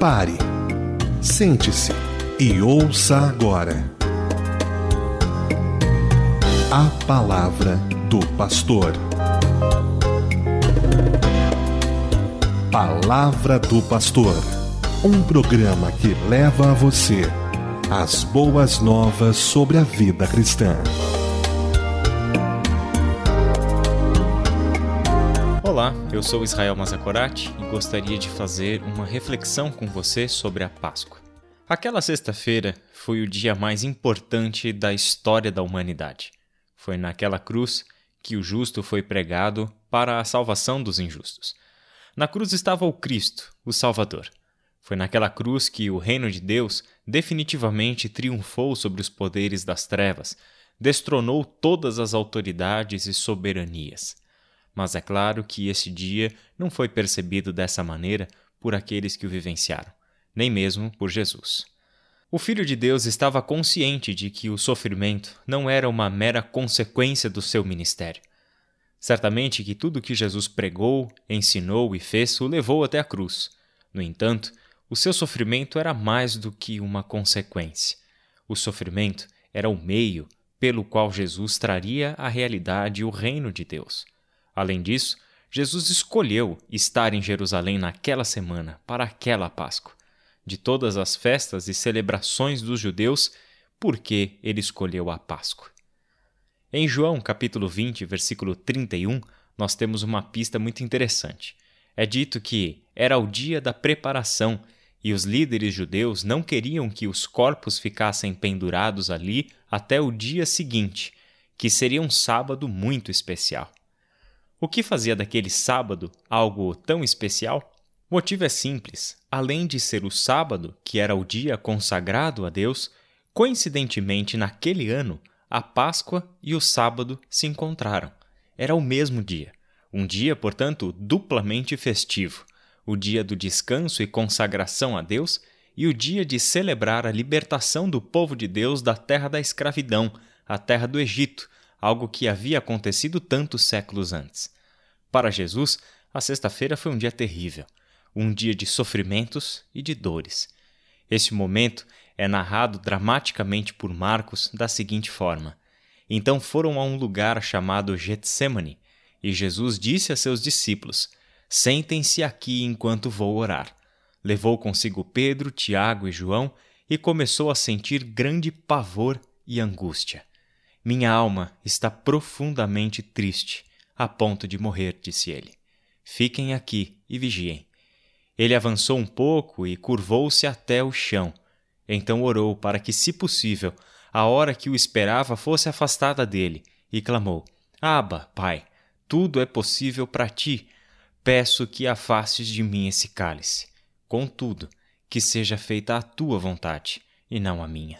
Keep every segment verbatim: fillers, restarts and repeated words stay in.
Pare, sente-se e ouça agora a palavra do pastor. Palavra do Pastor, um programa que leva a você as boas novas sobre a vida cristã. Olá, eu sou Israel Mazakorati e gostaria de fazer uma reflexão com você sobre a Páscoa. Aquela sexta-feira foi o dia mais importante da história da humanidade. Foi naquela cruz que o justo foi pregado para a salvação dos injustos. Na cruz estava o Cristo, o Salvador. Foi naquela cruz que o reino de Deus definitivamente triunfou sobre os poderes das trevas, destronou todas as autoridades e soberanias. Mas é claro que esse dia não foi percebido dessa maneira por aqueles que o vivenciaram, nem mesmo por Jesus. O Filho de Deus estava consciente de que o sofrimento não era uma mera consequência do seu ministério. Certamente que tudo que Jesus pregou, ensinou e fez o levou até a cruz. No entanto, o seu sofrimento era mais do que uma consequência. O sofrimento era o meio pelo qual Jesus traria à realidade o reino de Deus. Além disso, Jesus escolheu estar em Jerusalém naquela semana, para aquela Páscoa. De todas as festas e celebrações dos judeus, por que ele escolheu a Páscoa? Em João capítulo vinte, versículo trinta e um, nós temos uma pista muito interessante. É dito que era o dia da preparação e os líderes judeus não queriam que os corpos ficassem pendurados ali até o dia seguinte, que seria um sábado muito especial. O que fazia daquele sábado algo tão especial? O motivo é simples. Além de ser o sábado, que era o dia consagrado a Deus, coincidentemente naquele ano, a Páscoa e o sábado se encontraram. Era o mesmo dia. Um dia, portanto, duplamente festivo. O dia do descanso e consagração a Deus e o dia de celebrar a libertação do povo de Deus da terra da escravidão, a terra do Egito, algo que havia acontecido tantos séculos antes. Para Jesus, a sexta-feira foi um dia terrível, um dia de sofrimentos e de dores. Este momento é narrado dramaticamente por Marcos da seguinte forma: Então foram a um lugar chamado Getsêmani, e Jesus disse a seus discípulos: Sentem-se aqui enquanto vou orar. Levou consigo Pedro, Tiago e João e começou a sentir grande pavor e angústia. Minha alma está profundamente triste, a ponto de morrer, disse ele. Fiquem aqui e vigiem. Ele avançou um pouco e curvou-se até o chão. Então orou para que, se possível, a hora que o esperava fosse afastada dele, e clamou: Abba, Pai, tudo é possível para ti. Peço que afastes de mim esse cálice. Contudo, que seja feita a tua vontade, e não a minha.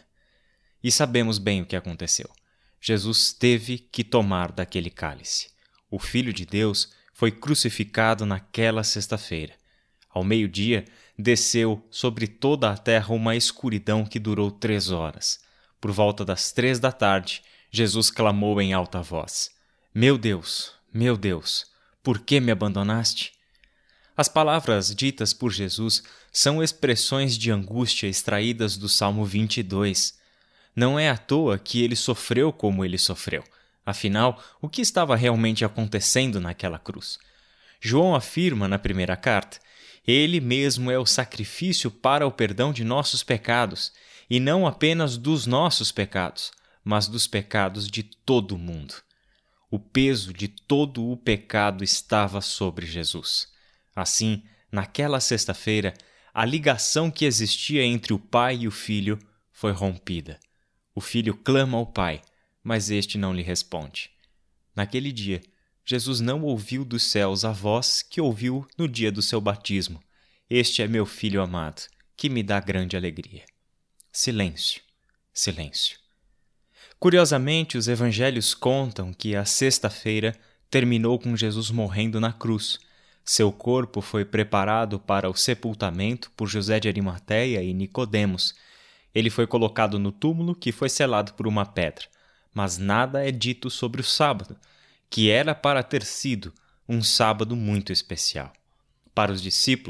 E sabemos bem o que aconteceu. Jesus teve que tomar daquele cálice. O Filho de Deus foi crucificado naquela sexta-feira. Ao meio-dia, desceu sobre toda a terra uma escuridão que durou três horas. Por volta das três da tarde, Jesus clamou em alta voz: Meu Deus, meu Deus, por que me abandonaste? As palavras ditas por Jesus são expressões de angústia extraídas do Salmo vinte e dois. Não é à toa que ele sofreu como ele sofreu. Afinal, o que estava realmente acontecendo naquela cruz? João afirma na primeira carta: Ele mesmo é o sacrifício para o perdão de nossos pecados, e não apenas dos nossos pecados, mas dos pecados de todo o mundo. O peso de todo o pecado estava sobre Jesus. Assim, naquela sexta-feira, a ligação que existia entre o Pai e o Filho foi rompida. O filho clama ao Pai, mas este não lhe responde. Naquele dia, Jesus não ouviu dos céus a voz que ouviu no dia do seu batismo: Este é meu filho amado, que me dá grande alegria. Silêncio, silêncio. Curiosamente, os evangelhos contam que a sexta-feira terminou com Jesus morrendo na cruz. Seu corpo foi preparado para o sepultamento por José de Arimateia e Nicodemos. Ele foi colocado no túmulo, que foi selado por uma pedra. Mas nada é dito sobre o sábado, que era para ter sido um sábado muito especial. Para os discípulos,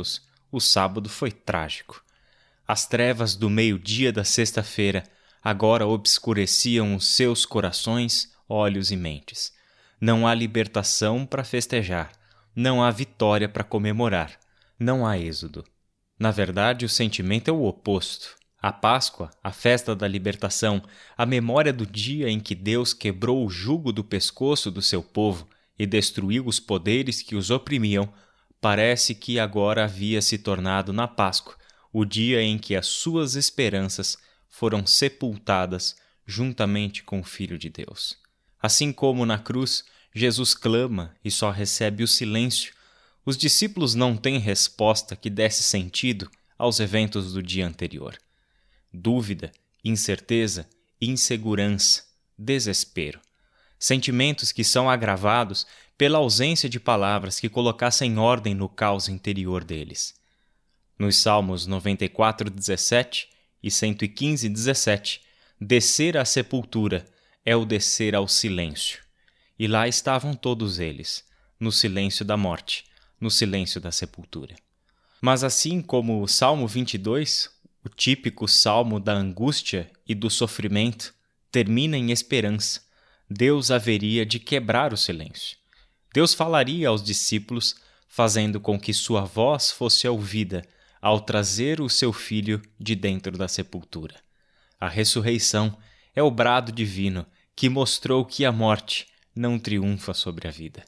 o sábado foi trágico. As trevas do meio-dia da sexta-feira agora obscureciam os seus corações, olhos e mentes. Não há libertação para festejar, não há vitória para comemorar, não há êxodo. Na verdade, o sentimento é o oposto. A Páscoa, a festa da libertação, a memória do dia em que Deus quebrou o jugo do pescoço do seu povo e destruiu os poderes que os oprimiam, parece que agora havia se tornado na Páscoa o dia em que as suas esperanças foram sepultadas juntamente com o Filho de Deus. Assim como na cruz, Jesus clama e só recebe o silêncio, os discípulos não têm resposta que desse sentido aos eventos do dia anterior. Dúvida, incerteza, insegurança, desespero. Sentimentos que são agravados pela ausência de palavras que colocassem ordem no caos interior deles. Nos Salmos noventa e quatro, dezessete e cento e quinze, dezessete, descer à sepultura é o descer ao silêncio. E lá estavam todos eles, no silêncio da morte, no silêncio da sepultura. Mas assim como o Salmo vinte e dois, o típico salmo da angústia e do sofrimento, termina em esperança, Deus haveria de quebrar o silêncio. Deus falaria aos discípulos, fazendo com que sua voz fosse ouvida ao trazer o seu filho de dentro da sepultura. A ressurreição é o brado divino que mostrou que a morte não triunfa sobre a vida.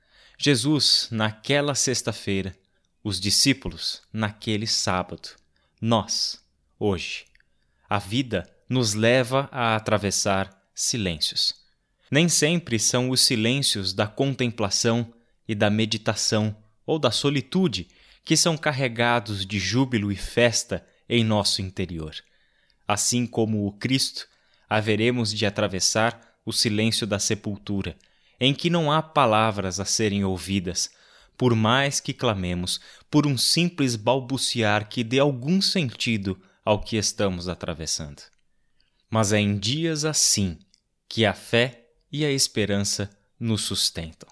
Jesus, naquela sexta-feira, os discípulos, naquele sábado, nós, hoje. A vida nos leva a atravessar silêncios. Nem sempre são os silêncios da contemplação e da meditação ou da solitude que são carregados de júbilo e festa em nosso interior. Assim como o Cristo, haveremos de atravessar o silêncio da sepultura, em que não há palavras a serem ouvidas, por mais que clamemos por um simples balbuciar que dê algum sentido ao que estamos atravessando. Mas é em dias assim que a fé e a esperança nos sustentam.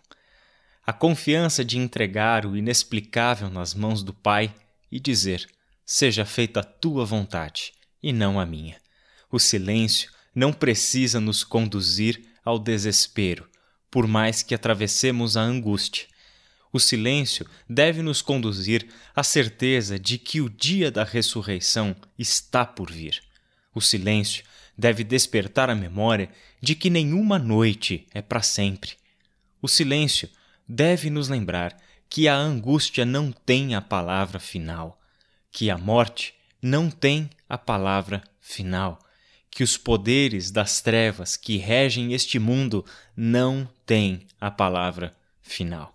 A confiança de entregar o inexplicável nas mãos do Pai e dizer: seja feita a tua vontade e não a minha. O silêncio não precisa nos conduzir ao desespero, por mais que atravessemos a angústia. O silêncio deve nos conduzir à certeza de que o dia da ressurreição está por vir. O silêncio deve despertar a memória de que nenhuma noite é para sempre. O silêncio deve nos lembrar que a angústia não tem a palavra final, que a morte não tem a palavra final, que os poderes das trevas que regem este mundo não têm a palavra final.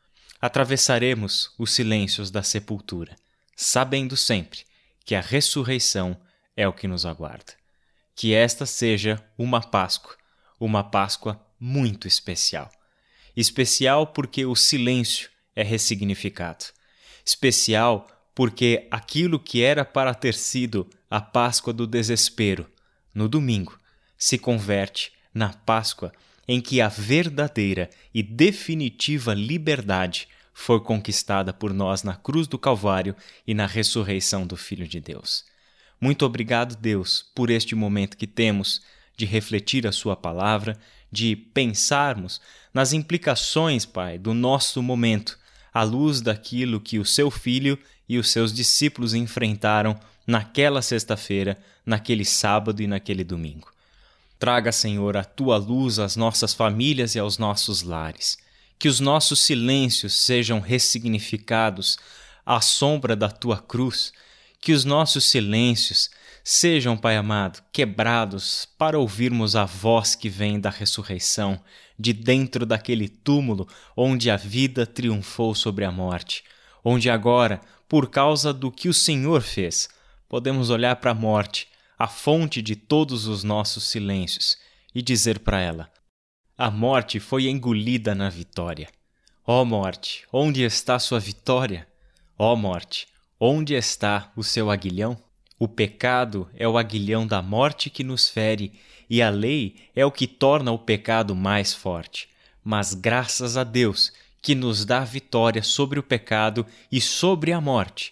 Atravessaremos os silêncios da sepultura, sabendo sempre que a ressurreição é o que nos aguarda. Que esta seja uma Páscoa, uma Páscoa muito especial. Especial porque o silêncio é ressignificado. Especial porque aquilo que era para ter sido a Páscoa do desespero, no domingo, se converte na Páscoa em que a verdadeira e definitiva liberdade foi conquistada por nós na cruz do Calvário e na ressurreição do Filho de Deus. Muito obrigado, Deus, por este momento que temos de refletir a sua palavra, de pensarmos nas implicações, Pai, do nosso momento, à luz daquilo que o seu Filho e os seus discípulos enfrentaram naquela sexta-feira, naquele sábado e naquele domingo. Traga, Senhor, a tua luz às nossas famílias e aos nossos lares. Que os nossos silêncios sejam ressignificados à sombra da tua cruz. Que os nossos silêncios sejam, Pai amado, quebrados para ouvirmos a voz que vem da ressurreição, de dentro daquele túmulo onde a vida triunfou sobre a morte, onde agora, por causa do que o Senhor fez, podemos olhar para a morte, a fonte de todos os nossos silêncios, e dizer para ela: a morte foi engolida na vitória. Ó morte, onde está sua vitória? Ó morte, onde está o seu aguilhão? O pecado é o aguilhão da morte que nos fere, e a lei é o que torna o pecado mais forte. Mas graças a Deus, que nos dá vitória sobre o pecado e sobre a morte,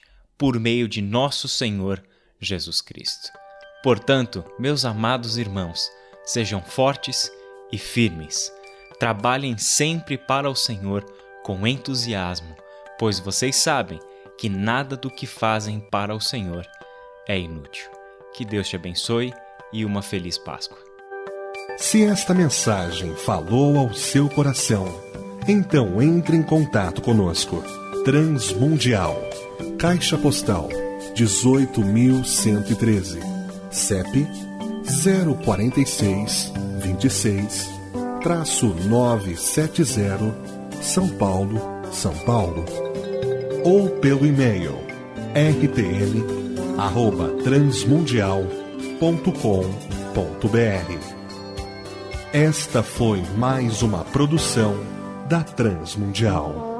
por meio de nosso Senhor Jesus Cristo. Portanto, meus amados irmãos, sejam fortes e firmes. Trabalhem sempre para o Senhor com entusiasmo, pois vocês sabem que nada do que fazem para o Senhor é inútil. Que Deus te abençoe e uma feliz Páscoa. Se esta mensagem falou ao seu coração, então entre em contato conosco. Transmundial, Caixa Postal dezoito mil cento e treze, C E P zero quatro seis, dois seis, nove sete zero, São Paulo, São Paulo. Ou pelo e-mail r t l arroba transmundial ponto com ponto b r. Esta foi mais uma produção da Transmundial.